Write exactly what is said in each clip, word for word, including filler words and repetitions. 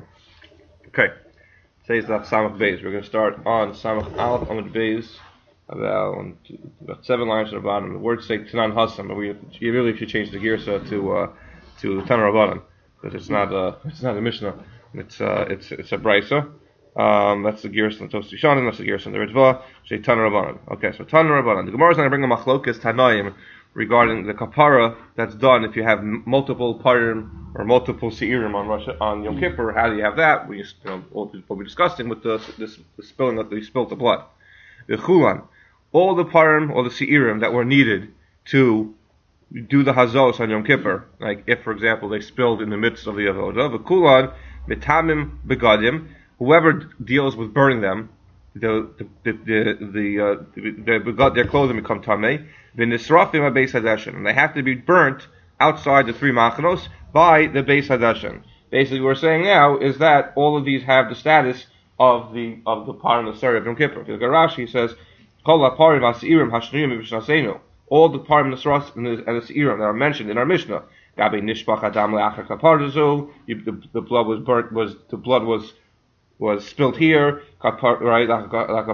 Yom. Okay. Today's Daf Samach Beis. We're going to start on Samach Aleph Amud Beis, about, one, two, about seven lines at the bottom. The words say Tanan Hassam, but we you really should change the girsa to uh, to Tanan Rabbanan, because it's not uh, it's not a Mishnah. It's uh, it's it's a Brisa. Um, that's the girsa in the Tosti Shanim. That's the girsa in the Ritva. Say Tanan Rabbanan. Okay, so Tanan Rabbanan. The Gemara is going to bring a machlokas Tanaim regarding the kapara that's done if you have m- multiple parim or multiple seirim on Rosh on Yom Kippur. How do you have that? We just, you know, what we're discussing with the this the spilling that we spilled the blood. The chulan, all the parim or the seirim that were needed to do the hazos on Yom Kippur, like if, for example, they spilled in the midst of the avodah. The kulan mitamim begadim. Whoever deals with burning them, the the the the, the, uh, the, the their clothing become tamei. The nisrafim a beis hadashin, and they have to be burnt outside the three machanos by the beis hadashin. Basically, what we're saying now is that all of these have the status of the of the par and the sari of Yom Kippur. If you look at Rashi, he says, "Kol haparim hasirim hashniyim b'shnasenu." All the parim and the sras and the, and the seirim that are mentioned in our Mishnah. Gabi nishbach adam le'achar kapardazu. The the blood was burnt. Was the blood was was spilled here, right? Like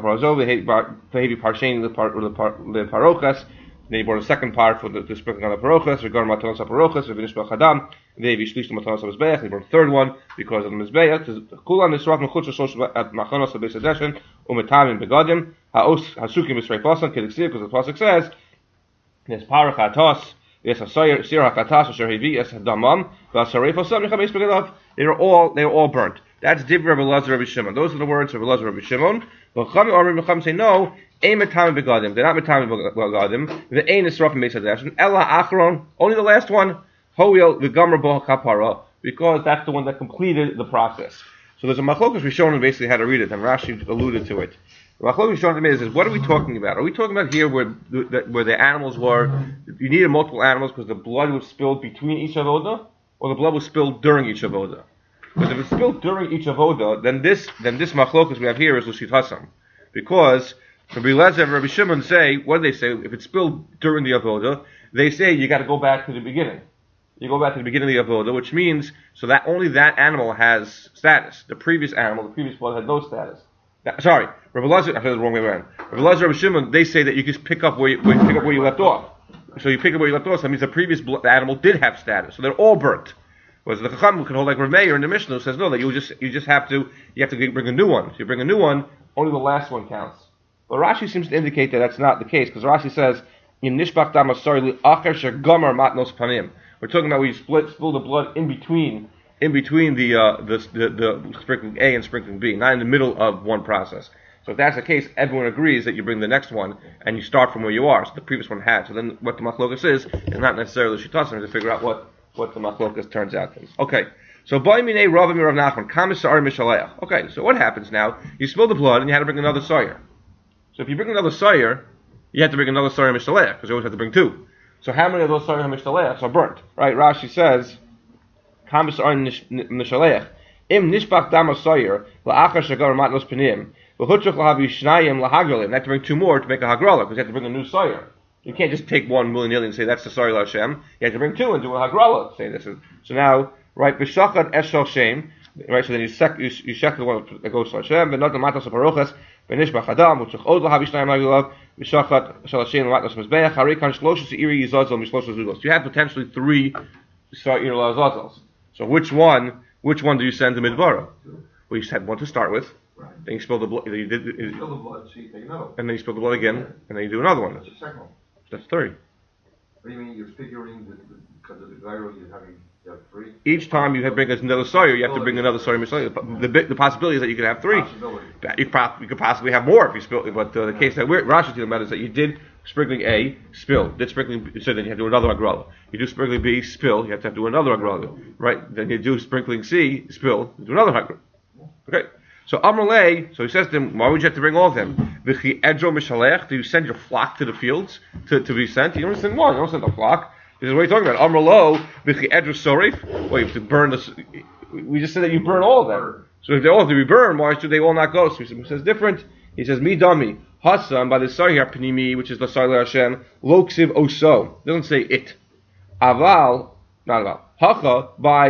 the heavy parsheni the part the part the parochas. Then he brought a second part for the, the sprinkling on the parochas, regarding matanos parochas, and nishbach adam. Then he shlish the matanos mizbeach. He brought a third one because of the mizbeach. Kulan nisraf mechutz shosh at machanos beis hadashin umetamim begadim haos hasukim b'sreifasan kediksiv, because the pasuk says there's parach atos. Yes, a sir hakatas asher hevi es damam v'asarefosam nechabeis begadav. They are all they are all burnt. That's Dibra Rabbi Elazar Rabbi Shimon. Those are the words of Rabbi Elazar Rabbi Shimon. But Chachamim or Rabbi Chachamim say no. Ein metamim begadim. They're not metamim begadim. The ein is rafim beis hadashin. Ella achron. Only the last one. Hoil v'gamar bo kapara, because that's the one that completed the process. So there's a machlokas Rishonim basically how to read it, and Rashi alluded to it. The machlokas Rishonim is, is what are we talking about? Are we talking about here where the, where the animals were? You needed multiple animals because the blood was spilled between each avoda, or the blood was spilled during each avoda? Because if it's spilled during each avoda, then this then this machlokas we have here is Lushit Hassam. Because Rabbi Elazar and Rabbi Shimon say, what do they say? If it's spilled during the avoda, they say you got to go back to the beginning. You go back to the beginning of the avoda, which means so that only that animal has status. The previous animal, the previous blood had no status. That, sorry, Rabbi Elazar, I said it the wrong way around. Rabbi Elazar and Rabbi Shimon, they say that you just pick up where you, where you pick up where you left off. So you pick up where you left off. So that means the previous blood, the animal did have status. So they're all burnt. Whereas the Chacham can hold like Rav Meir in the Mishnah who says no, that you just you just have to you have to bring a new one. So you bring a new one, only the last one counts. But Rashi seems to indicate that that's not the case, because Rashi says in Nishbach Damasari li Acher Shegamar Matnos Panim. We're talking about where you split spill the blood in between in between the uh, the, the the sprinkling A and sprinkling B, not in the middle of one process. So if that's the case, everyone agrees that you bring the next one and you start from where you are. So the previous one had. So then what the machlokas is is not necessarily shitasim to figure out what. what the machlokas turns out to be. Okay, so boy minei Rav Rav Nachman kamisar mishaleach. Okay, so what happens now? You spill the blood and you had to bring another sawyer. So if you bring another sawyer, you have to bring another sawyer mishaleach, because you always have to bring two. So how many of those sawyer mishaleachs are burnt? Right? Rashi says kamisar mishaleach im nishbach dam sawyer la'achar shagar matnos penim v'hutzuch lahavi shnayim lahagrolim. You have to bring two more to make a hagrala, because you have to bring a new sawyer. You can't just take one willy-nilly and say that's the Sari Hashem. You have to bring two and do a Hagrala. Say this is so now, right? B'shachat eshel shem, right? So then you sec, you, you check the one that goes to Hashem. But not the matos of parochas. B'nishbach adam u'tzich od lahav ishnayim lagulav. B'shachat shel Hashem matos mizbeach. Harikan shloshes iri yizazel mishloshes zugos. You have potentially three Sari Lazazels. So which one? Which one do you send to Midvara? Well, you send one to start with. Right. Then you spill the blood. You did. You spill the blood. So you take another. And then you spill the blood again, yeah. And then you do another one. That's the second one. That's three. What do you mean you're figuring the, the, because of the gyro you're having you have three? Each time you have bring another sawyer, you have to bring another sawyer. The, the, the possibility is that you could have three. You, pro- you could possibly have more if you spill. But uh, the case that we're Rashi talking about is that you did sprinkling A, spill. Did sprinkling B, so then you have to do another agrala. You do sprinkling B, spill. You have to, have to do another agrala. Right? Then you do sprinkling C, spill. You do another agrala. Okay. So Amrlei, so he says to him, why would you have to bring all of them? V'chi edro mishalech, do you send your flock to the fields to, to be sent? You don't send one, you don't send a flock. He says, what are you talking about? Amrlo, v'chi edro sorif, well, you have to burn this, we just said that you burn all of them. So if they all have to be burned, why should they all not go? So he says different. He says, mi dami, Hassan, by the Sarhar Pnimi, which is the Sarhar Hashem, Loksiv Oso, it doesn't say it. Aval, not Aval, Hacha, by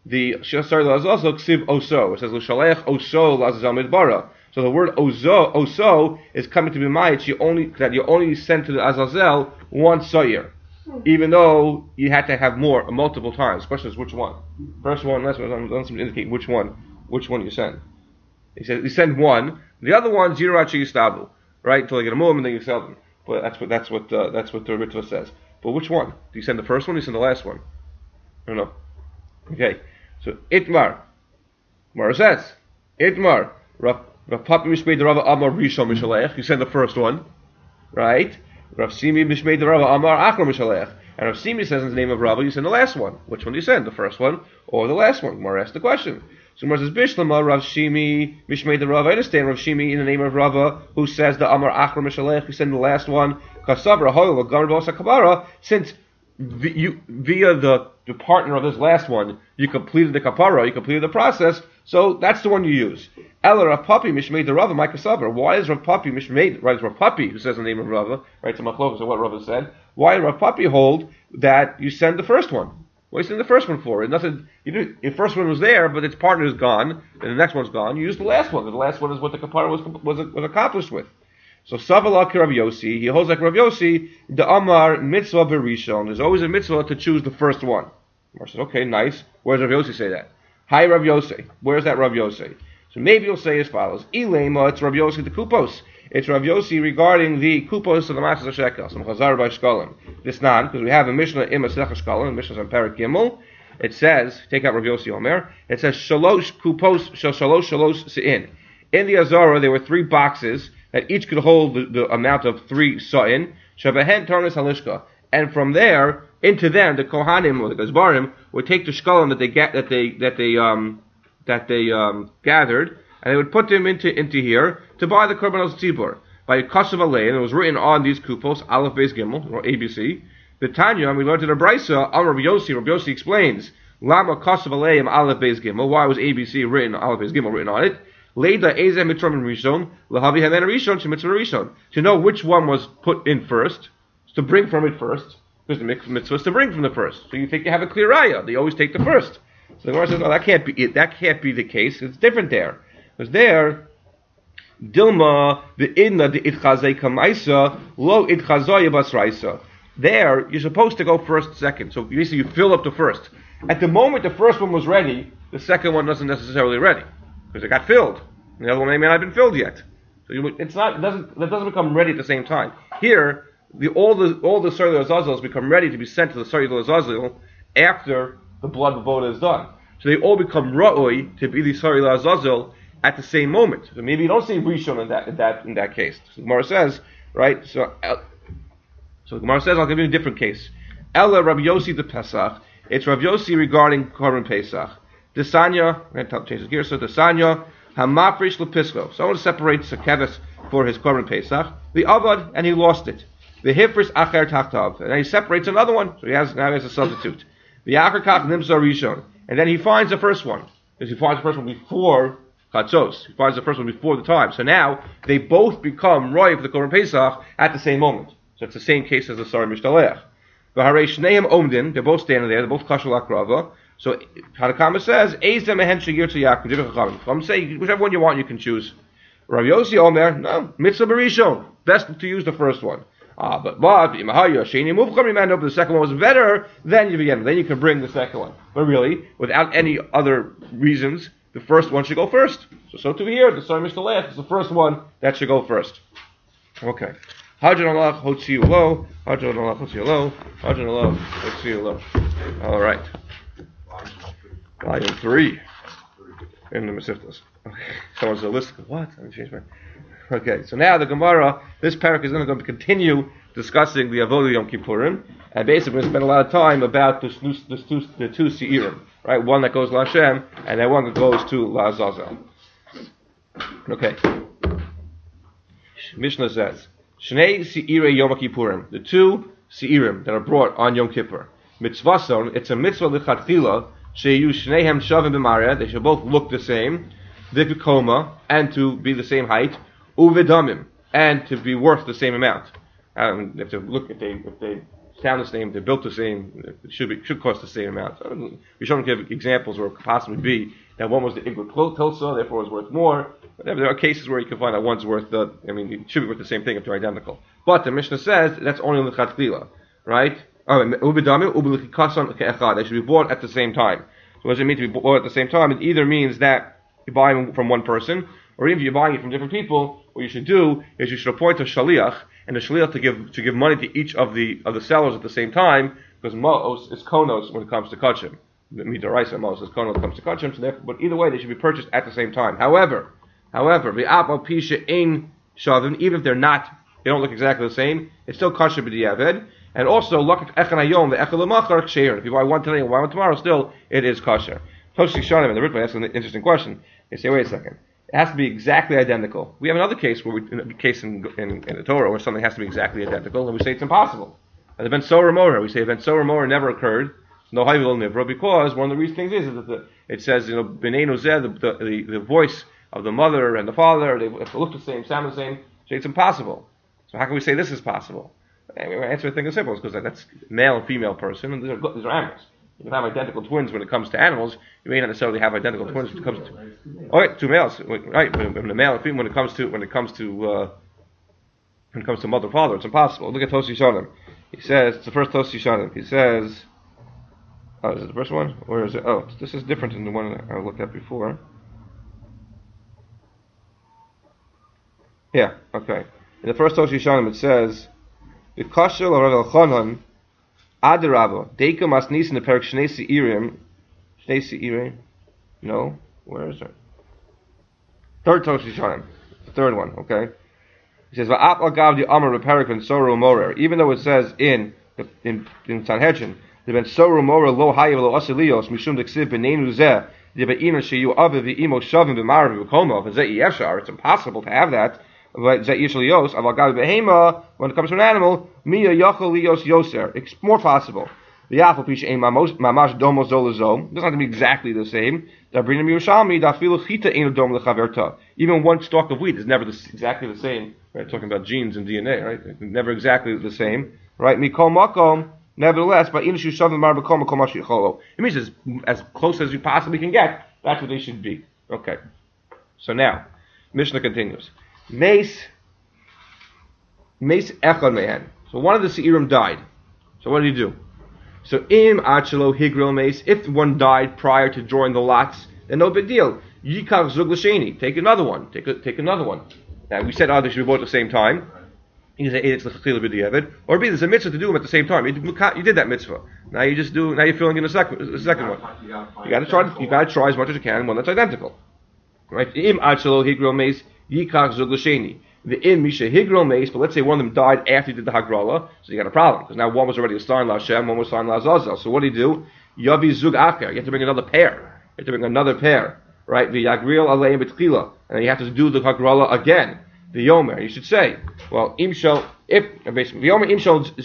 the sorry Lazazel ksiv oso. It says l'shalech oso Lazazel midbara. So the word ozo oso is coming to be ma'it. You only that you only sent to the Azazel one soyer, even though you had to have more multiple times. The question is which one. First one, last one. Doesn't indicate which one. Which one you send. He says you send one. The other one zero achi yistabu, right? Until you get a mum and then you sell them. But that's what that's what uh, that's what the Ritva says. But which one? Do you send the first one? Or do you send the last one? I don't know. Okay. So Itmar. Mara says Itmar. Rav Papi Mishmei Rava Amar Rishon Mishalech. You send the first one, right? Rav Simi Mishmei Rava Amar Achar Mishalech. And Rav Simi says in the name of Rava, you send the last one. Which one do you send? The first one or the last one? Mara asks the question. So Mara says Bishlama Rav Shimi Mishmei Rava. I understand Rav Shimi in the name of Rava who says the Amar Achar Mishalech. You send the last one. Kasavra Hoyle Gamar Bosa Kabara. Since you, via the, the partner of this last one, you completed the kapara, you completed the process, so that's the one you use. Ella Rav Papi Mishmei the Rava Micah Sabra. Why is Rav Papi Mishmei, right, Rav Papi, who says the name of Rava, right, to Machlokes of what Rava said, why Rav Papi hold that you send the first one? What do you send the first one for? It nothing, you did, the first one was there, but its partner is gone, and the next one's gone, you use the last one, the last one is what the kapara was, was, was accomplished with. So Savala Rav Yossi, he holds like Rav Yossi, the Amar mitzvah berishon. There's always a mitzvah to choose the first one. Mar says, okay, nice. Where does Rav Yossi say that? Hi Rav Yossi. Where's that Rav Yossi? So maybe you'll say as follows: Ilema, it's Rav Yossi the Kupos. It's Rav Yossi regarding the Kupos of the Matzah Shekel. Some Chazar by Shkolim. This non, because we have a Mishnah in Masech Shkolim, Mishnah on Parak Gimel. It says, take out Rav Yossi Omer. It says Shalosh Kupos Shal Shalosh Shalosh Sein. In the Azara, there were three boxes that each could hold the, the amount of three sa'in, shabahen tarnas halishka, and from there into them the kohanim or the gazbarim would take the shkalim that they get that they that they um that they um gathered, and they would put them into into here to buy the korbanos tzibur by kasav alei, and it was written on these kupos aleph beis gimel or A B C. The Tanya, and we learned in the Brisa, Amar Rabbi Yossi. Rabbi Yossi explains lama kasav aleim aleph beis gimel. Why was A B C written aleph beis gimel written on it? Leida Eze Mitzvah Rishon, Lahavi Hamen Rishon, Shemitzvah Rishon. To know which one was put in first, to bring from it first, because the mitzvah is to bring from the first. So you think you have a clear raya, they always take the first. So the Gemara says, no, that can't be it. That can't be the case. It's different there. Because there, Dilma, the Idna, the Itchazei Kamaisa, Lo Itchazoi Basraisa. There, you're supposed to go first, second. So basically you fill up the first. At the moment the first one was ready, the second one wasn't necessarily ready. Because it got filled. The other one may not have been filled yet. So you, it's not, it doesn't, that doesn't become ready at the same time. Here, the, all the all the Sari Azazels become ready to be sent to the Sari Azazel after the blood voda is done. So they all become Ra'oi to be the Sari Azazel at the same moment. So maybe you don't say Rishon in that in that in that case. So Gemara says, right? So so Gemara says, I'll give you a different case. Ella Rabbi Yossi the Pesach. It's Rabbi Yossi regarding Korban Pesach. The Sanya, I'm going to change the gear. So the Sanya, Hamafrish lepisco. Someone separates a keves for his Korban Pesach. The Avad, and he lost it. The Hifris Acher Tachtav, and then he separates another one. So he has now he has a substitute. The Acher Kach Nimsa Rishon, and then he finds the first one because he finds the first one before Chatzos. He finds the first one before the time. So now they both become Roy for the Korban Pesach at the same moment. So it's the same case as the Sari Mishtaleach. The Harei Shneim Omdin, they're both standing there. They're both Kashal Akrava. So Hadakama says, Eizem Ehen Shagir to Yaakov. I'm saying whichever one you want, you can choose. Rav Yossi Omer, no, Mitzvah Berishon, best to use the first one. Ah, but but Imahaya Sheni Muvcham Imano, but the second one was better. Then you begin. Then you can bring the second one. But really, without any other reasons, the first one should go first. So so to here, the Sari Mishtaleach is the first one that should go first. Okay. Hadron Allah Hotzi Lo, Hadron Allah Hotzi Lo, Hadron Allah Hotzi Lo. All right. Volume three in the Masiftas. Okay. Someone's a list. What? Let me change my. Okay, so now the Gemara, this parak is going to continue discussing the Avodah Yom Kippurim, and basically we're going to spend a lot of time about the, the, the, the two Seirim, right? One that goes to Hashem, and then one that goes to La'azazel. Okay. Mishnah says, Shnei Seirei Yom Kippurim, the two Seirim that are brought on Yom Kippur. Mitzvason, it's a mitzvah lichatchila, sheyu shnehem shavim b'mareh, they should both look the same, v'koma, and to be the same height, uvedamim, and to be worth the same amount. Um, if they look, if they if they sound the same, they're built the same, it should be should cost the same amount. So we shouldn't give examples where it could possibly be that one was the Igla Tilsa, therefore it's worth more. Whatever. There are cases where you can find that one's worth the, I mean, it should be worth the same thing if they're identical. But the Mishnah says that's only l'chatchila, right? Oh, they should be bought at the same time. So what does it mean to be bought at the same time? It either means that you buy them from one person, or even if you're buying it from different people, what you should do is you should appoint a shaliach, and the shaliach to give to give money to each of the of the sellers at the same time, because ma'os is konos when it comes to kachim. Midaraisa ma'os is konos when it comes to kachim. So therefore, but either way, they should be purchased at the same time. However, however, the apal pisha ein shavim, even if they're not, they don't look exactly the same, it's still kosher b'diavad. And also, lakak echan hayom the echel lemachar ksheir. If you buy one today and one tomorrow, still it is kosher. Toshi Shanim and the Ritva ask an interesting question. They say, wait a second. It has to be exactly identical. We have another case where we, in a case in, in, in the Torah where something has to be exactly identical, and we say it's impossible. And the Ben Sorah Morah, we say Ben Sorah Morah never occurred. No Hayvil Nivra, because one of the reasons things is, is that the, it says, you know, B'nai Nozeh, the, the, the, the voice of the mother and the father, they look the same, sound the same, so it's impossible. So how can we say this is possible? And we answer the thing is simple, because that's male and female person, and these are, these are animals. You can have identical twins when it comes to animals. You may not necessarily have identical twins when it comes to. Oh, right, two males, right? When the male and female, when it comes to when it comes to uh, when it comes to mother father, it's impossible. Look at Tosi Shanim. He says it's the first Tosi Shanim. He says, oh, is it the first one? Where is it? Oh, this is different than the one I looked at before. Yeah, okay. In the first Tosi Shanim, it says, "The kashel of Rav Elchanan Adarabo Deika Masnis in the Perak Shnei Seirim Shnei Seirim." No, where is it? Third Toshi Shanim, the third one. Okay, he says Va'ap Agav the Amar Perak Ben Sorah Morer. Even though it says in in in Sanhedrin the Ben Sorah Morer Lo Hayav Lo Asilios Mishum Deksiv B'Neinu Zeh Debeinu Sheyu Aviv V'Imo Shavim B'Marav V'Koma V'Zeh Yeshar. It's impossible to have that. When it comes to an animal, Mia Yachal Lios Yoser. It's more possible. The apple piece ain't mamash domo zolazom. It doesn't have to be exactly the same. Even one stalk of wheat is never the, exactly the same. Right? Talking about genes and D N A, right? Never exactly the same. Right? Mikol makom. Nevertheless, by inshu shavim mar b'kol makom mashi cholo. It means as, as close as you possibly can get. That's what they should be. Okay. So now, Mishnah continues. Mace, Mace Echad Mehen. So one of the Seirim died. So what did he do? So Im Achelo Higril Mace. If one died prior to drawing the lots, then no big deal. Yikach Zug L'Sheni. Take another one. Take a, take another one. Now we said, oh, they should be both at the same time. You say it's l'chachila b'diavad, or B, there's a mitzvah to do them at the same time. You, you did that mitzvah. Now you just do. Now you're filling in the second, the second one. You got to try. You got to try as much as you can one that's identical. Right? Im Achelo Higril Mace. Yikach Zug L'Sheni. The in Misha Higro Mace, but let's say one of them died after he did the Hagrala, so you got a problem, because now one was already assigned La Hashem, one was assigned La Azazel. So what do you do? Yavi Zug Acher. You have to bring another pair. You have to bring another pair. Right? The Yagril Aleim B'Tchila. And then you have to do the Hagrala again. The Yomer. You should say, well, Im Shel, if, basically, the Yomer Im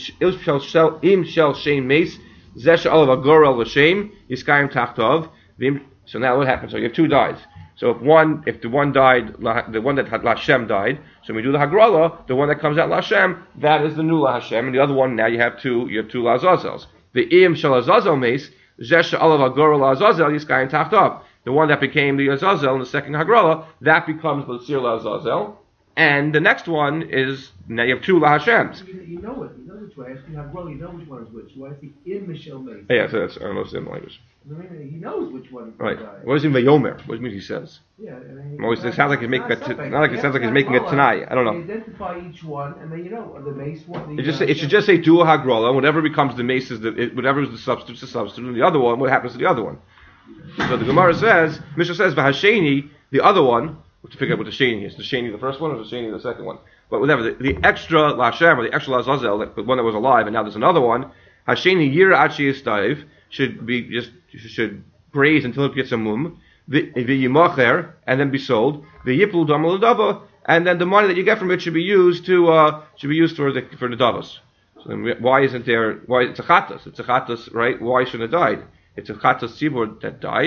Shel, Im Shel Shein Mace, Zesha Olav Agora L'Shem, Yiskayim Tachtov. So now what happens? So you have two dies. So if one, if the one died, the one that had Lashem died, so when we do the Hagrala, the one that comes out Lashem, that is the new La Hashem, and the other one, now you have two, you have two Lazazels. The Im Shel Azazel Mace, Zesha Alav Agora Lazazel, Yiskayim Tachtov. The one that became the Azazel in the second Hagrala, that becomes the Sir Lazazel. And the next one is, now you have two La Hashems. You, you know it, you know which one. You have Hagrala, you know which one is which. Why is the Im Mishel Mace? Yeah, so that's almost in language. I mean, he knows which one. Right. What does he mean Vayomer? What does it mean he says? Yeah. I mean, Always, it sounds like he's making a, t- not like it sounds like he's making a Tanai. I don't know. You identify each one, and then you know the mace one. It just say, it should just say do a Hagrala. Whatever becomes the mace is the it, whatever is the substitute is the substitute. And the other one, what happens to the other one? So the Gemara says, Mishnah says V'Hasheni, the other one. We have to figure out what the Sheni is. The Sheni the first one, or the Sheni the second one? But whatever, the, the extra Lashem or the extra Lazazel, the one that was alive, and now there's another one. Hasheni Yira Achi Yistayiv should be just should graze until it gets a mum. The Yimacher and then be sold. The Yiplu Damal Dava, and then the money that you get from it should be used to uh, should be used for the for the Davos. So then why isn't there? Why it's a Chatas? It's a Chatas, right? Why shouldn't it have died? It's a Chatas Tzibur that died,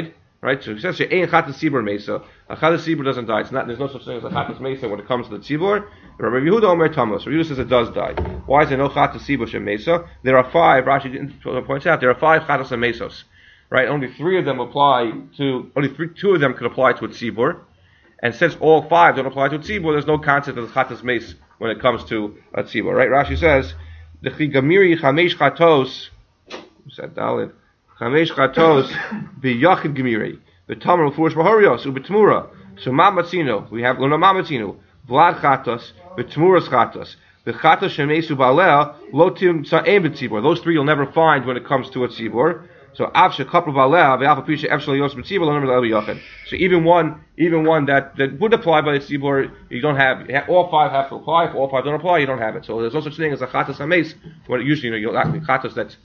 Right? So he says she'ein chatas tzibur mesa. A chatas tzibur doesn't die. It's not. There's no such thing as a chatas mesa when it comes to the tzibur. Rabbi Yehuda Omer Tamos. Rabbi Yehuda says it does die. Why is there no chatas tzibur shemesa? There are five. Rashi points out there are five chatas and mesos. Right? Only three of them apply to. Only three. Two of them could apply to a tzibur. And since all five don't apply to a tzibur, there's no concept of chatas mes when it comes to a tzibur. Right? Rashi says the chigamiri chamesh chatos. Said Dalit. Chamesh chatos biyachid gemiri. The Tamar Mufurish Baharios ubetmura. So mamatzino. We have luna mamatzino. Vlad chatos betmuras chatos. The chatos shemesu balea lotim sa'em betzibur. Those three you'll never find when it comes to a tzibur. So avshe kapru balea ve'alpa pisha efshel yos betzibur lo never yachid. So even one, even one that, that would apply by the tzibur, you don't have. All five have to apply. If all five don't apply, you don't have it. So there's no such thing as a chatos hames. When usually you know you'll actually chatos that's.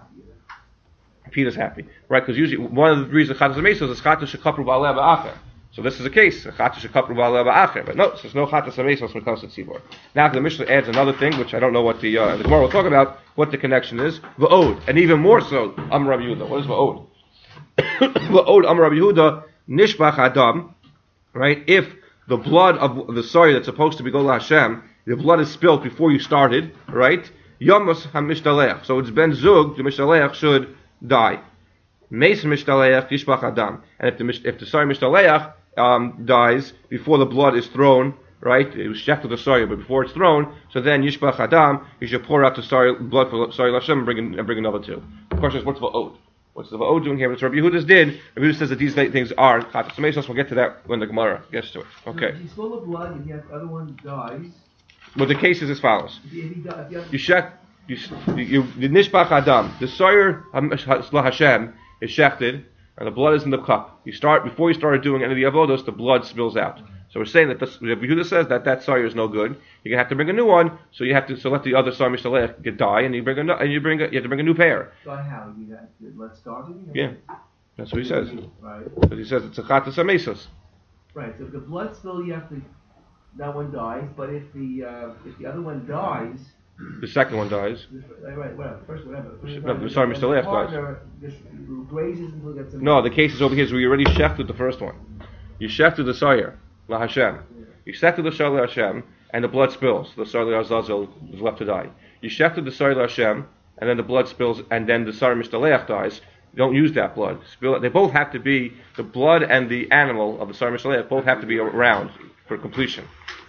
Peter's happy, right? Because usually one of the reasons chatas hamesos is chatas shekapru ba'aleh ba'acher. So this is the case, chatas shekapru ba'aleh ba'acher. But no, there's no chatas hamesos when it comes to tzibur. Now the Mishnah adds another thing, which I don't know what the uh, the Gemara will talk about, what the connection is. Va'od, and even more so, Am Rabbi Yehuda. What is va'od? Va'od Am Rabbi Yehuda nishbach adam. Right? If the blood of the soil that's supposed to be Gol Hashem, the blood is spilled before you started, right? Yomos hamishtalech. So it's ben zug. The mishtaleach should die. Meis mishtaleach yishbach adam. And if the if the sorry mishtaleach um, dies before the blood is thrown, right? It was shechted the sorry, but before it's thrown, so then yishbach adam, you should pour out the sorry blood for sorry Hashem and bring in, and bring another two. The question is, what's the va'od? What's the va'od doing here? What Rabbi Yehuda's did. Rabbi Yehuda says that these things are chatas hamesos. We'll get to that when the Gemara gets to it. Okay. If you spill the blood and yet the other one dies. Well, the case is as follows. If he, if he di- if you have You shech. You, you, the nishbach adam, the soyer Hashem is shechted, and the blood is in the cup. You start before you started doing any of the avodos, the blood spills out. So we're saying that this, Yehuda says that that soyer is no good. You're gonna have to bring a new one. So you have to so let the other soyer mishalech get die, and you bring a and you bring a, you have to bring a new pair. die how? You have to, let's start it. Yeah, that's what he says. Right. But he says it's a chatas hamesos. Right. So if the blood spill, you have to. That one dies, but if the uh, if the other one dies. The second one dies. Right, right, whatever. First, whatever. No, the sorry, Mister Leach dies. Just grazes until it gets some. No, the case is over here. So we already shechted the first one. You shechted the soyer la Hashem. You shechted the soyer la Hashem, and the blood spills. The soyer la Azazel is left to die. You shechted the soyer la Hashem, and then the blood spills, and then the soyer Mister Leach dies. You don't use that blood. Spill. They both have to be the blood and the animal of the soyer Mister Leach both have to be around for completion.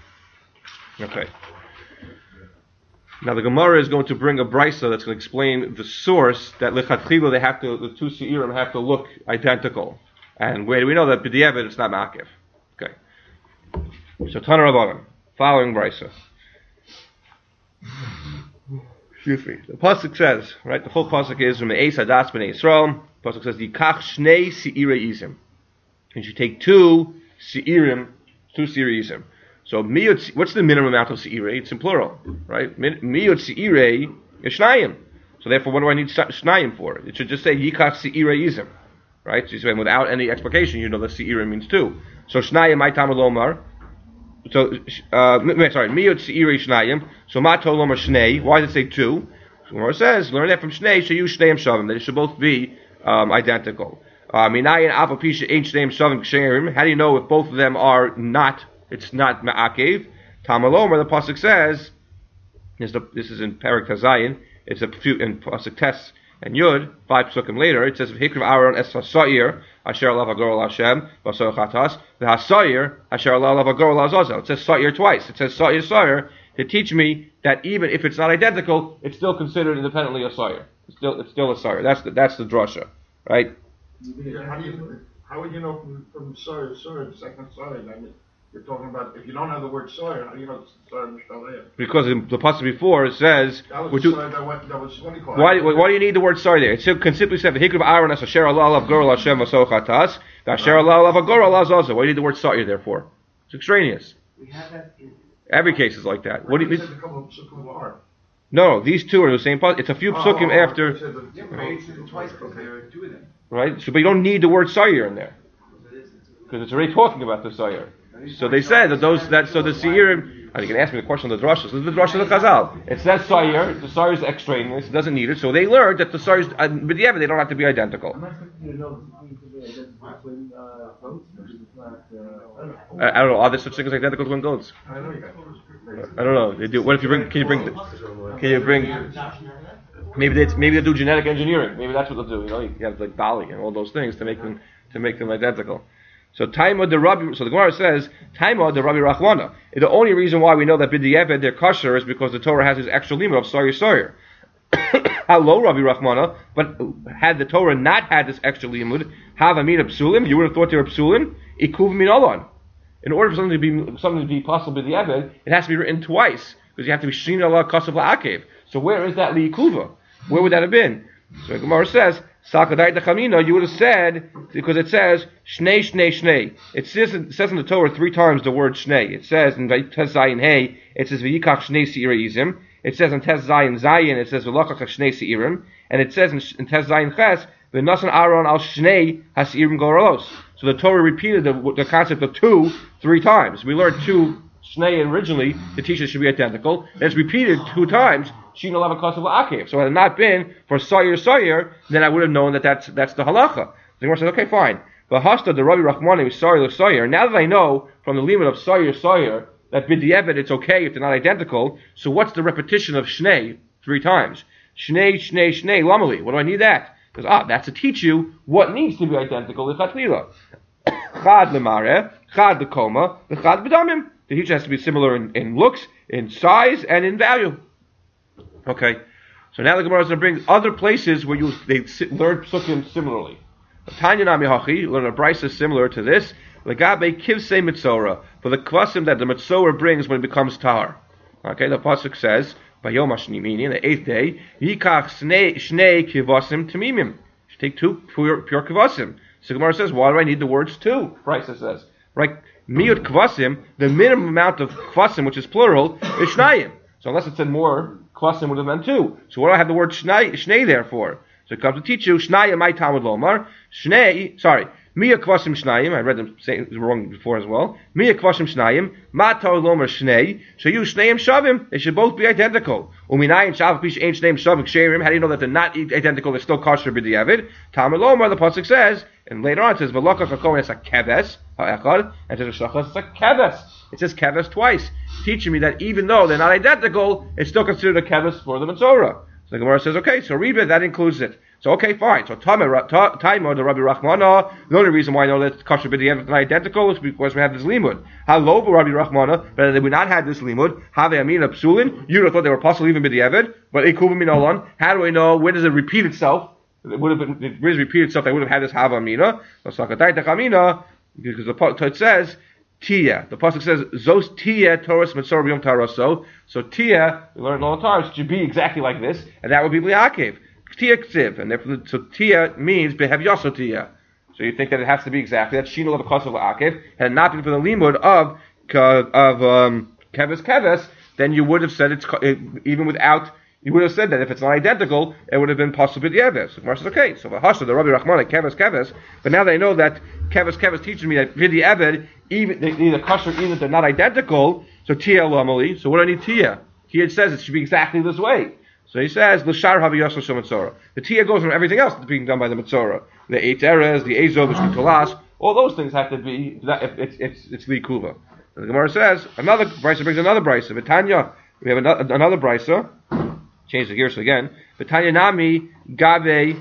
Okay. Now the Gemara is going to bring a brisa that's going to explain the source that lechatchila they have to the two seirim have to look identical, and where do we know that b'diavad it's not ma'akev? Okay. So Tana Rabbanan, following brisa. Excuse me. The pasuk says, right? The full pasuk is from the Eis Hadas Bnei Yisrael. The pasuk says, "Yikach shnei seirei izim." You should take two seirim, two seirei izim. So miyot, what's the minimum amount of seirei? It's in plural, right? Miyot seirei is shnayim. So therefore, what do I need shnayim for? It should just say yikach seirei izim, right? So you say without any explication, you know that seirei means two. So shnayim maitam lomar. So uh, sorry, miyot seirei shnayim. So mato lomar shnei. Why does it say two? So it says learn that from shnei. So you shneim shavim. That it should both be um, identical. Minayin apapisha ain't shneim shavim ksherim. How do you know if both of them are not? It's not ma'akev. Tamalomer, the pasuk says, this is in Parak Tazayin, it's a few in pasuk Tes and Yud, five pasukim later, it says, V'hikriv Aaron es haSa'ir, asher alav hagor Hashem, v'asor chatas, v'haSa'ir, asher alav hagor Azazel. It says Sa'ir twice. It says Sa'ir, Sa'ir, to teach me that even if it's not identical, it's still considered independently a Sa'ir. It's still, it's still a Sa'ir. That's the, that's the drasha, right? Yeah, how, do you, how would you know from, from Sa'ir to Sa'ir, the second Sa'ir? I mean, you're talking about, if you don't have the word soyer, how do you know it's soyer mishtaleach? Because in the passage before it says, that was do, soyer that, went, that was what do you call why, it? why do you need the word soyer there? It can simply say, "V'hikriv Aaron as asher Allah Gor Hashem v'sochatas, v'asher Allah Gor Azazel." Why do you need the word soyer there for? It's extraneous. We have that in Every case is like that. What do you mean? No, no, these two are the same passage. It's a few psukim oh, oh, after. Yeah, but it's twice because there are two of them. Right? So, but you don't need the word soyer in there. Because it's already talking about the soyer. So they said that those that so the seirim. Oh, you can ask me the question of the drashas. This is the drasha of the Chazal. It says soyer. The soyer is extraneous. It doesn't need it. So they learned that the soyer, but yeah, but they don't have to be identical. I'm not expecting you to know be identical twin uh, goats? Because it's not. Uh, I don't know. I, I don't know. Are there such things as identical twin goats? I know you got. I don't know. They do. What if you bring? Can you bring? Can you bring? Maybe they maybe they do genetic engineering. Maybe that's what they'll do. You know, you have like Dolly and all those things to make them to make them identical. So Taima the Rabbi. So the Gemara says Taima the Rabbi Rachmana. The only reason why we know that b'diavad they're kosher is because the Torah has this extra limit of Sawyer Sawyer. Hello, Rabbi Rachmana. But had the Torah not had this extra limud, have amina psulim, you would have thought they were psulim. Ikuv min olon. In order for something to be something to be possible b'diavad, it has to be written twice because you have to be shin Allah kasav la'akev. So where is that liikuva? Where would that have been? So Gemara says, Sakadai Dechamina, you would have said, because it says, Shnei, Shnei, Shnei. It says, it says in the Torah three times the word Shnei. It says in Tes Zayin Hey, it says, V'yikach Shnei Se'ira Izim. It says in Tes Zayin Zayin, it says, V'lokach Shnei Se'irim. And it says in, in Tes Zayin Ches, V'nasan Aaron al Shnei HaSe'irim Goralos. So the Torah repeated the, the concept of two three times. We learned two Shnei originally, the teacher should be identical. And it's repeated two times. Shin Olav Kosav La'akev. So had it not been for Sawyer Sawyer, then I would have known that that's that's the halacha. The Gemara says, okay, fine. But Hasta the Rabbi Rachmani was Sawyer Sawyer. Now that I know from the limit of Sawyer Sawyer that b'diavad it's okay if they're not identical. So what's the repetition of Shnei three times? Shnei, Shnei, Shnei, Lamali. What do I need that? Because ah, that's to teach you what needs to be identical. The Chatmila. Chad lemare, Chad lekoma, the Chad b'damim. The teacher has to be similar in, in looks, in size, and in value. Okay, so now the Gemara is going to bring other places where you they learn psukim similarly. Tanya Nami Hachi, learn a brisa similar to this. Legabe kivsei mitzora, for the kvasim that the mitzora brings when it becomes tahar. Okay, the pasuk says by Yom HaShnimini, the eighth day, yikach shnei shnei kivasim tamimim. You take two pure pure kivasim. So the Gemara says, why do I need the words two? Brisa says, right? Miyut kvasim, the minimum amount of kvasim, which is plural, is shnayim. So unless it said more, kvasim would have been two. So what do I have the word shnei, shnei there for? So it comes to teach you, shnei my Talmud lomar, shnei, sorry, miya kvasim shnayim, I read them saying it wrong before as well, miya kvasim shnayim, ma Talmud lomar shnei, so you shneiim shavim, they should both be identical. Uminayin shav pish ain't shneiim shavim ksherim, how do you know that they're not identical, they're still kosher b'diavad? Talmud lomar, the pasuk says, and later on it says, v'lokach hakohen es a keves, ha'echad, and it says, v'shachas es a keves. It says keves twice, teaching me that even though they're not identical, it's still considered a keves for the Mitzorah. So the Gemara says, okay, so Reba, that includes it. So okay, fine. So Taima, Taima, the Rabbi Rachmana, the only reason why I know that kosher b'diavad is not identical is because we have this limud. Hello, Rabbi Rachmana, but they would not have this limud. Have amina psulin. You would have thought they were possible even b'diavad, but ikuv minolan. How do we know? Where does it repeat itself? It would have been, it repeated itself. They would have had this have amina. So sakatay techamina, because the it says. Tia. The pasuk says, Zos Tia Torahs Mitzorah B'Yom Taraso. So Tia, we learn all the time, should be exactly like this, and that would be Liakev. Tia Ksiv. And therefore, so Tia means Behev Yaso Tia. So you think that it has to be exactly, that's Shinul of a Kosav Liakev, had it not been for the limud of, of, um, Keves Keves, then you would have said it's, even without, you would have said that if it's not identical, it would have been possible b'diavad. So Gemara says, okay, so V'hasha, the Rabbi Rachmana, Keves Keves, but now they know that Keves Keves teaches me that b'diavad, even they need a kosher, even if they're not identical. So Tia Lamali. So what do I need Tia? Tia says it should be exactly this way. So he says l'shar haviyasol shel mitzorah. The Tia goes from everything else that's being done by the mitzorah. The eight eres, the ezov, the shkitolas, all those things have to be. It's it's it's likuva. The Gemara says another brisa brings another brisa. Betanya, we have another, another brisa. Change the gears again. Betanya nami gabe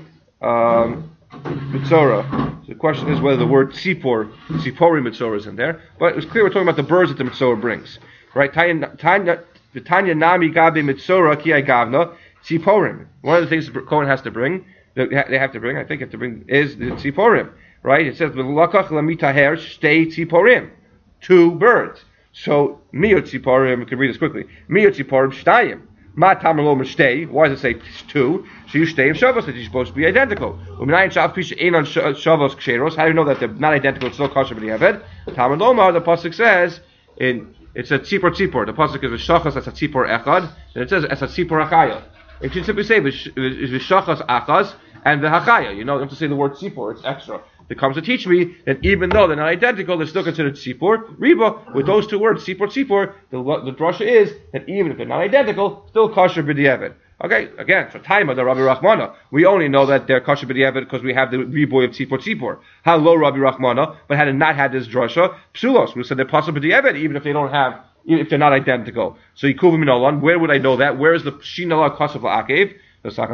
um, mitzorah. The question is whether the word tzipor, tzipori mitzorah is in there. But it's clear we're talking about the birds that the mitzorah brings. Right? Tanya, Tanya, Tanya nami gabe mitzorah ki gavna tziporim. One of the things the Kohen has to bring, they have to bring, I think have to bring, is the tziporim. Right? It says, v'lakach lamitaher shtei tziporim. Two birds. So, miyot tziporim, we can read this quickly. Miyot tziporim shtayim. Ma tamalo mishtei. Why does it say two? So you stay in shavos that you're supposed to be identical. Uminayin shav pisha ein on shavos ksheros. How do you know that they're not identical? It's still kosher b'diavad. Talmud lomar. The pasuk says in it's a tzipor tzipor. The pasuk is v'shachas as a tzipor echad, and it says as a tzipor achaya. It should simply say v'shachas achas and v'hachaya. You know, you have to say the word tzipor. It's extra. It comes to teach me that even though they're not identical, they're still considered tzipor. Riba, with those two words, tzipor, tzipor, the, the drasha is that even if they're not identical, still kosher b'diavad. Okay, again, for Taima, the Rabbi Rachmana, we only know that they're kosher b'diavad because we have the reboy of tzipor tzipor. How low Rabbi Rachmana, but had it not had this drasha, psulos, we said they're possible b'diavad, even if they don't have, even if they're not identical. So Yikuv Minolan, where would I know that? Where is the Shinala kosher v'akev? It says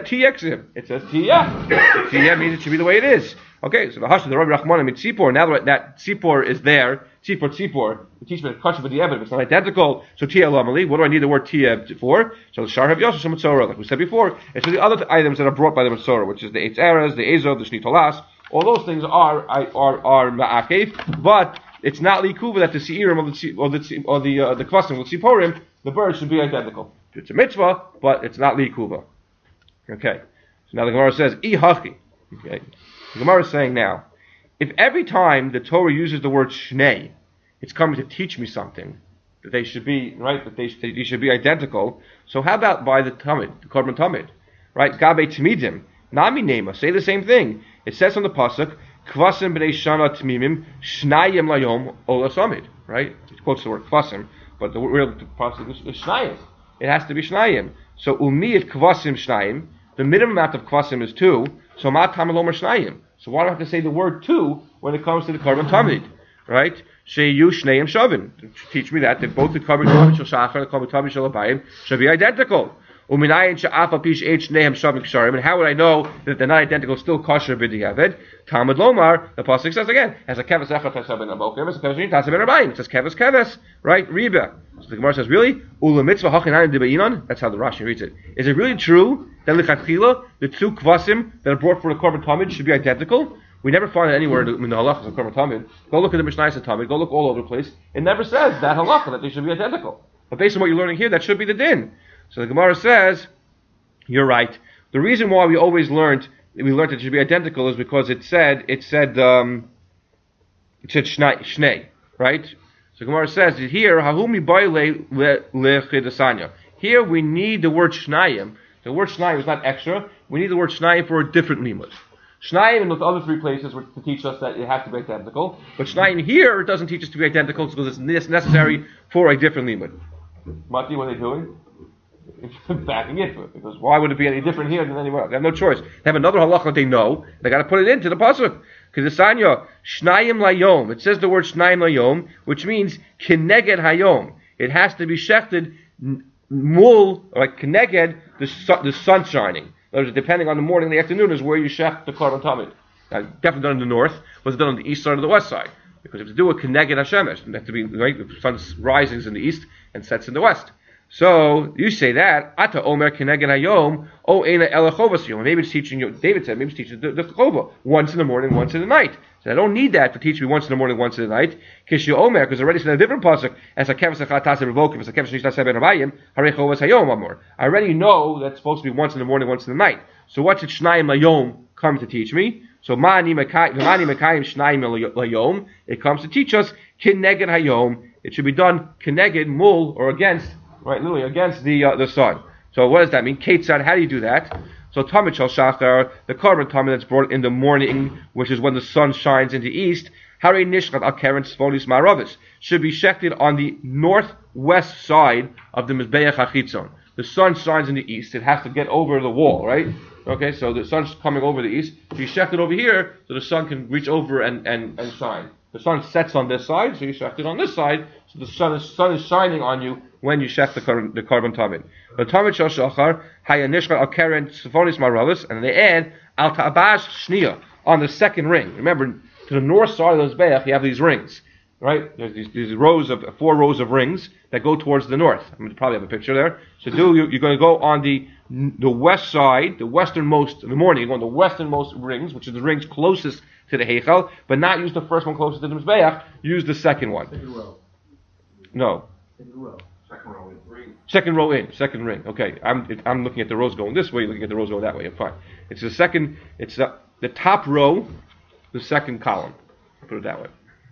Tiyah. Tiyah means it should be the way it is. Okay, so the Hashim, the Rabbi Rachmana mid tzipor, now that that tzipor is there, tzipor tzipor, the teachment of kosher b'diavad, it's not identical, so Tiyah lamali, what do I need the word Tiyah for? So the Shar Hav Yosef Mitzorah, like we said before, it's for the other items that are brought by the Mitzorah, which is the Eitz Eres, the Ezov, the Shnei Tolas, all those things are are are ma'akev, but it's not likuva that the Seirim or the or the or the uh, the Kvasim with Tziporim, the birds should be identical. It's a mitzvah, but it's not likuva. Okay, so now the Gemara says I hachi. Okay. The Gemara is saying now, if every time the Torah uses the word shnei, it's coming to teach me something, that they should be, right, that they, they should be identical, so how about by the Tamid, the Korban Tamid, right, Gabe Tmidim, Nami Nema, say the same thing. It says on the Pasuk, Kvasim b'nei shana tmimim, shnayim layom ola samid, right, it quotes the word Kvasim, but the real Pasuk is shnayim, it has to be shnayim, so umiyat Kvasim shnayim, the minimum amount of Kvasim is two, so ma tamalom shnayim. So why do I have to say the word two when it comes to the Korban Tamid? Right? Sheyu shneim shavin. Teach me that, that both the Korban Tamid shel Shachar and the Korban Tamid shel Abayim should be identical. Uminayin she'afa pish eight shneim shavin ksharim. And how would I know that they're not identical, still kosher b'diavad? Talmud Lomar, the Pasuk says again, as a keves echad taseh ben abokim, as a keves sheni taseh ben abayim. It says keves keves, right? Riba. So the Gemara says, really? Ula mitzvah hachinayim dibayinon? That's how the Rashi reads it. Is it really true that lichatchila, the two kvasim that are brought for the Korban Tamid should be identical? We never find it anywhere in the halachas of Korban Tamid. Go look at the Mishnah Tamid. Go look all over the place. It never says that halacha that they should be identical. But based on what you're learning here, that should be the din. So the Gemara says, you're right. The reason why we always learned we learned it should be identical is because it said it said um, it said shnei, shnei, right? So Gemara says here, Hahumi baile lechidasanya. Here we need the word shnayim. The word shnayim is not extra. We need the word shnayim for a different limud. Shnayim in those other three places were to teach us that it has to be identical. But shnayim here doesn't teach us to be identical because it's necessary for a different limud. Mati, what are they doing? Backing into it. Because why would it be any different here than anywhere else? They have no choice. They have another halacha that they know. They got to put it into the pasuk. Because it's Sanya, Shnayim Layom. It says the word Shnayim Layom, which means Kineged Hayom. It has to be shechted mul, like Kineged, the, sun, the sun shining. In other words, depending on the morning and the afternoon is where you shecht the Korban Tamid. Now, definitely done in the north. Was it done on the east side or the west side? Because if you do a Kineged Hashemesh, it has to be, right, the sun rises in the east and sets in the west. So you say that Ata Omer Kineged Hayom O Eina Elachovas Yom. Maybe it's teaching you. David said maybe it's teaching the, the chova once in the morning, once in the night. So I don't need that to teach me once in the morning, once in the night. Kishu Omer, because I already said a different pasuk as a keves echad taseh revokim as a keves sheni taseh ben abayim harei chovas hayom amor. I already know that's supposed to be once in the morning, once in the night. So what's it Shnayim Layom come to teach me? So Mani Mekayim Shnayim Layom. It comes to teach us Kineged Hayom. It should be done Kineged Mul or against. Right, literally against the uh, the sun. So what does that mean? Ketzad, how do you do that? So Tamid Shel Shachar, the Korban Tamid that's brought in the morning, which is when the sun shines in the east, Harei Nishchat Al Keren Tzvonis Ma'aravis, should be shechted on the northwest side of the Mizbeach HaChitzon. The sun shines in the east, it has to get over the wall, right? Okay, so the sun's coming over the east, so you shecht it over here, so the sun can reach over and, and, and shine. The sun sets on this side, so you shecht it on this side, so the sun is, sun is shining on you when you shecht the, the Korban Tamid. The Tamid Shel Shachar, Haya Nishchar Al Keren Tzvonis Ma'aravis, and they add Al Ta'abash Shnia on the second ring. Remember, to the north side of the Mizbeach, you have these rings, right? There's these, these rows of, four rows of rings that go towards the north. I'm going to probably have a picture there. So do, you, you're going to go on the, the west side, the westernmost, in the morning, you go on the westernmost rings, which are the rings closest to the Heichal, but not use the first one closest to the Mizbeach, use the second one. Second row. No. Second row. Second row in. Ring. Second row in, second ring. Okay, I'm it, I'm looking at the rows going this way, you're looking at the rows going that way. Fine. It's the second, it's the, the top row, the second column. I'll put it that way.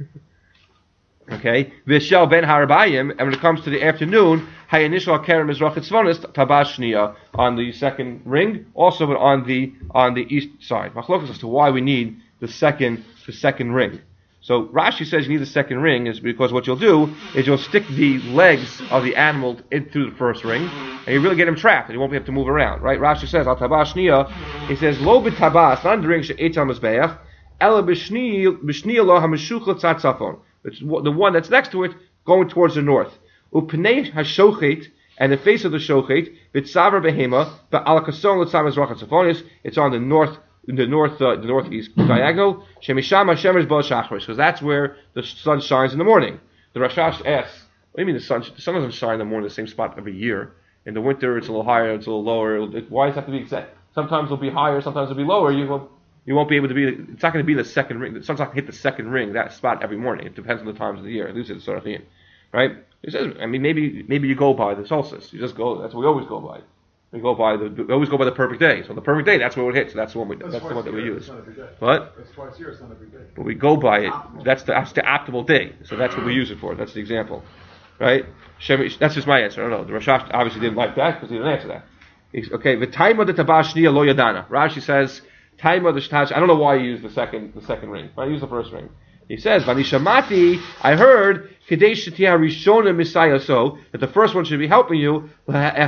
Okay. V'shel ben harabayim, and when it comes to the afternoon, hayanishal kerem is rachet tzvonis tabashnia on the second ring, also on the on the east side. Machlokas as to why we need the second the second ring. So Rashi says you need a second ring is because what you'll do is you'll stick the legs of the animal into the first ring, and you really get him trapped, and you won't be able to move around, right? Rashi says al tabah shniya. He says lo b'tabas, not in the ring she'etz al mizbeach, ela b'shniya lo hameshucha tzat tzafon. It's the one that's next to it, going towards the north. Upnei hashochet, and the face of the shochet, v'tzavar behema, ba'al kason l'tzam ezrachat tzafonis. It's on the north. In the north, uh, the northeast diagonal, Shemisham Hashemesh Bal Shachris, because that's where the sun shines in the morning. The Rashash asks, "What do you mean the sun? The sun doesn't shine in the morning in the same spot every year. In the winter, it's a little higher, it's a little lower. It, why does it have to be exact? Sometimes it'll be higher, sometimes it'll be lower. You won't, you won't be able to be. It's not going to be the second ring. The sun's not going to hit the second ring that spot every morning. It depends on the times of the year. At least it's sort of right? He says, I mean, maybe maybe you go by the solstice. You just go. That's what we always go by. We go by the. We always go by the perfect day. So the perfect day, that's where it hits. So that's the one. We, that's, that's the one that we use. What? That's twice a year. It's not every day. But we go by it. That's the that's the optimal day. So that's what we use it for. That's the example, right? That's just my answer. I don't know. The Rashash obviously didn't like that because he didn't answer that. He's, okay. The time of the tabashniya lo yadana. Rashi says time of the shtash. I don't know why he used the second the second ring. I used the first ring. He says, "Vanishamati, I heard Kadesh Shetiha Rishona Messiah so that the first one should be helping you to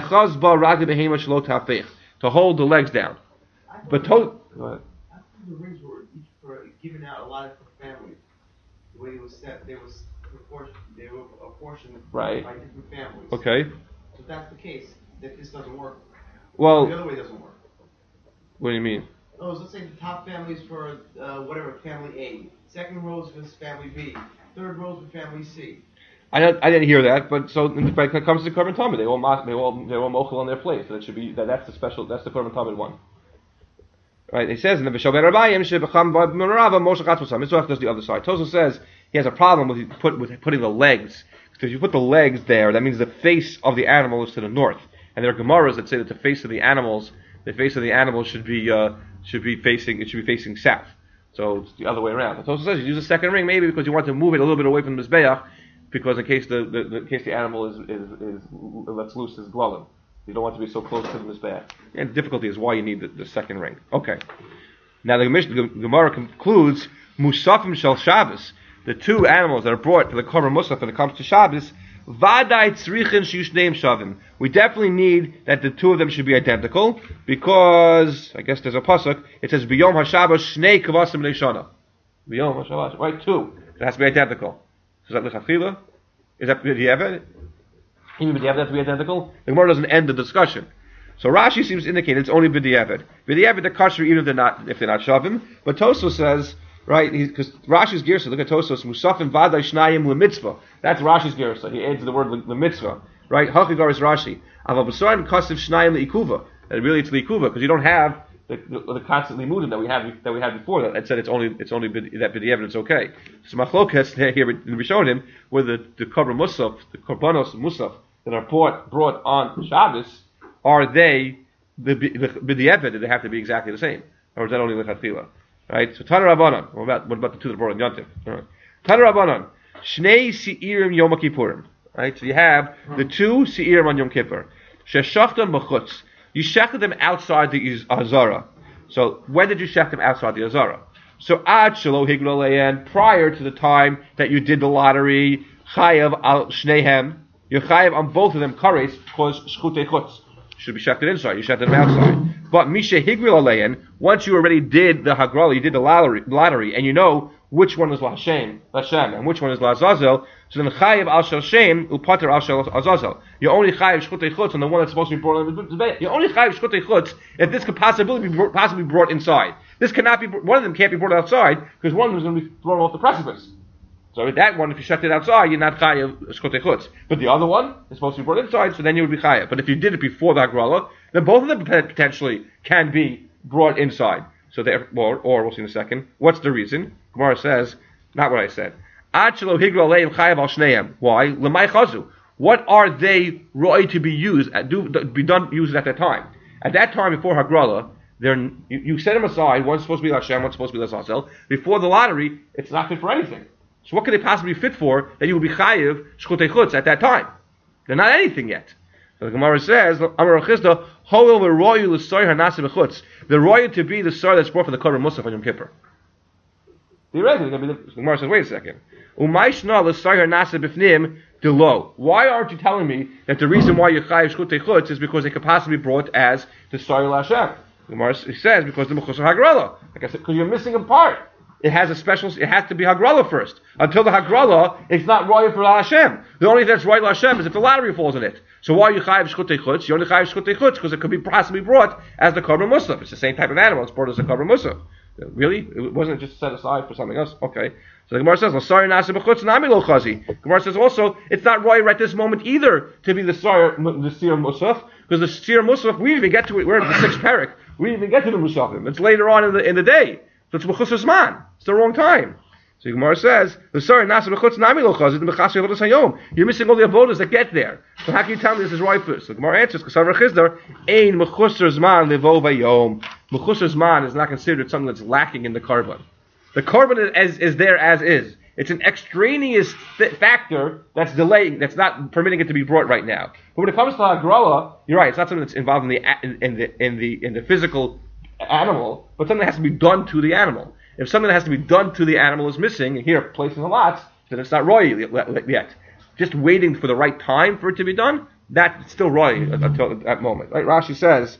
hold the legs down." But to, the rings were each for, given out a lot of families. The way it was set, they was proportion, they were apportioned right. by different families. Okay. So if that's the case, that this doesn't work. Well, the other way doesn't work. What do you mean? Oh, let's say the top families for uh, whatever family A, second rows for family B, third rows for family C. I don't, I didn't hear that, but so when it comes to Korban Tamid, they all they all they all mochel on their place. So that should be that, that's the special. That's the Korban Tamid one. Right? It says in the B'Shover Rabayim shebecham b'Merava Moshe Chatzosam. Mitzvah does the other side. Tosa says he has a problem with put with putting the legs because if you put the legs there, that means the face of the animal is to the north, and there are Gemaras that say that the face of the animals, the face of the animal should be uh, should be facing it should be facing south. So it's the other way around. Tosa says you use a second ring maybe because you want to move it a little bit away from the Mizbeach. Because in case the, the, the in case the animal is is, is lets loose his glalim, you don't want to be so close to the mizbeach. And the difficulty is why you need the, the second ring. Okay. Now the, the Gemara concludes Musafim shel Shabbos, the two animals that are brought for the Korban Musaf when it comes to Shabbos. Vadai tzrichin shishneim shavim. We definitely need that the two of them should be identical because I guess there's a pasuk. It says biyom hashabbos shnei kavasim leishana. Biyom hashabbos, right? Two. It has to be identical. Is that lechatchila? Is that b'diavad? Even b'diavad has to be identical. The Gemara doesn't end the discussion. So Rashi seems to indicate it's only b'diavad. B'diavad the kasher even if they're not if they're not shavim. But Tosfos says right because Rashi's girsa. Look at Tosfos musafim vaday shnayim lemitzvah. That's Rashi's girsa. He adds the word lemitzvah. Right? Hachigar is Rashi. Aval b'sorim kasev shnayim leikuva. And really it's leikuva because you don't have the, the, the constantly mudim that we had that we had before that. That said it's only it's only bid, that b'diavad it's okay. So machlokas here in Rishonim where the the korban musaf the korbanos musaf that are brought brought on Shabbos are they the b'diavad that they have to be exactly the same or is that only lechatchila? Right. So Tana Rabbanan. What about what about the two that are brought on Yontif? Right. Tana Rabbanan shnei seirim Yom Kippurim. Right. So you have the two seirim on Yom Kippur. Sheshachtam b'chutz. You shechted them outside the Azara. So when did you shech them outside the Azara? So ad shelo higlo le'en, prior to the time that you did the lottery, chayav al shnehem, you're chayav on both of them kares because shchutei chutz should be shechted inside. You shechted them outside. But misha higlo le'en, once you already did the hagrala, you did the lottery, lottery, and you know which one is la Hashem, Hashem, and which one is la Azazel. So then chayiv al shel Shem upater al shel Azazel. You only chayiv shchutei chutz on the one that's supposed to be brought in the Mizbeach. You only chayiv shchutei chutz if this could possibly be brought, possibly brought inside. This cannot be. One of them can't be brought outside because one of them is going to be thrown off the precipice. So that one, if you shut it outside, you're not chayiv shchutei chutz. But the other one is supposed to be brought inside, so then you would be chayiv. But if you did it before the hagrala, then both of them potentially can be brought inside. So there, or, or we'll see in a second. What's the reason? Gemara says, not what I said. Why? L'may chazu. What are they right to be used at, do be done used at that time? At that time before hagrala, they're you, you set them aside. One's supposed to be Hashem, one's supposed to be Lazazel. Before the lottery, it's not fit for anything. So what could they possibly be fit for that you will be chayiv shchutei chutz at that time? They're not anything yet. So the Gemara says, Amar Chisda, Hoel v'royu l'soy hanasi b'chutz. The royu to be the soy that's brought for the Korban Musaf on Yom Kippur. theoretically, it's going to be the, the Gemara says, wait a second. Umayshna l'sayir nasa b'fnim delo. Why aren't you telling me that the reason why you're chayiv shchutei chutz is because they could possibly be brought as the sayir l'Hashem? The Gemara says because the mechusar hagrala. Like I said, because you're missing a part. It has a special. It has to be hagrala first. Until the hagrala, it's not royal for Hashem. The only thing that's royal Hashem is if the lottery falls in it. So why are you chayiv shchutei chutz? You're only chayiv shchutei chutz because it could be possibly brought as the korban musaf. It's the same type of animal. It's brought as a korban musaf. Really? It wasn't just set aside for something else? Okay. So the Gemara says, "L'sayir nasa b'chutz nami lo chazi." Gemara says also, it's not royal at this moment either to be the sayir, the seer musaf, because the seer musaf, we didn't even get to it. We're in the sixth parak. We didn't even get to the musafim. It's later on in the in the day. So it's b'chutz zman. It's the wrong time. So the Gemara says, "L'sayir nasa b'chutz nami lo chazi." The mechasi avodas hayom. You're missing all the avodas that get there. So how can you tell me this is right first? So the Gemara answers, "Kasav Rechizdar, ein mechusar zman livov hayom." Mechusar zman is not considered something that's lacking in the korban. The korban is, is, is there as is. It's an extraneous th- factor that's delaying, that's not permitting it to be brought right now. But when it comes to hagrala, you're right. It's not something that's involved in the in, in the in the in the physical animal, but something that has to be done to the animal. If something that has to be done to the animal is missing, and here placing the lots, then it's not royal yet. Just waiting for the right time for it to be done, that's still royal until that moment. Right? Rashi says,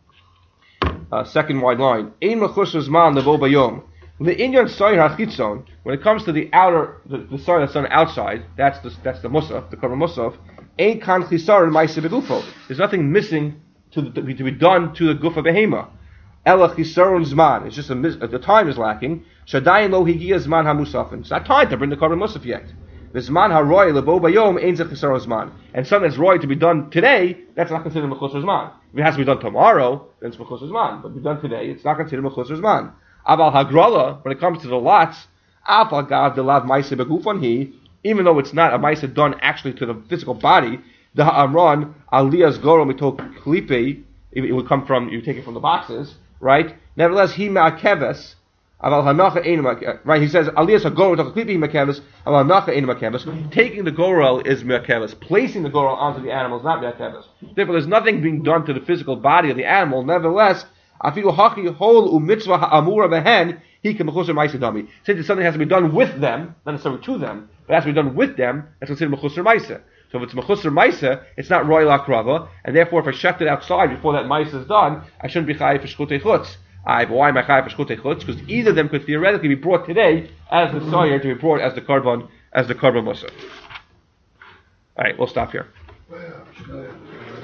uh, second wide line, Ein mechusar zman levo bayom. The Inyan sayir hachitzon, when it comes to the outer, the, the sayir that's on the outside, that's the that's the musaf, the korban musaf. Ein kan chisar ma'aseh begufo. There's nothing missing to, the, to, be, to be done to the gufa behema. Ela chisarun zman. It's just a mis, the time is lacking. Shadayin lo higia zman hamusafin. It's not time to bring the korban musaf yet. The zman haroy lebo bayom ein ze chisarun zman. And something that's roy to be done today, that's not considered mechusar zman. If it has to be done tomorrow, then it's mechusar zman. But if it's done today, it's not considered mechusar zman. Aval hagrala, when it comes to the lots, aval gav delav ma'aseh begufon he, even though it's not a ma'aseh done actually to the physical body, the ha'amron aliyas goro mitok klipe, it would come from, you take it from the boxes, right? Nevertheless, he ma'akeves, aval hanacha ein ma'akeves, right? He says aliyas ha'goro mitok klipe ma'akeves, aval hanacha ein ma'akeves. Taking the gorel is ma'akeves. Placing the gorel onto the animal is not ma'akeves. Therefore, there's nothing being done to the physical body of the animal. Nevertheless, afilu hachi hol u'mitzvah ha'amura behen, he can mechusar ma'aseh dami. Since something has to be done with them, not necessarily to them, but it has to be done with them, that's considered mechusar ma'aseh. So if it's mechusar ma'aseh, it's not royal akrava, and therefore if I shut it outside before that ma'aseh is done, I shouldn't be chayiv for shchutei chutz. I, but why am I chayiv for shchutei chutz? Because either of them could theoretically be brought today as the sayir to be brought as the korban, as the korban musaf. All right, we'll stop here.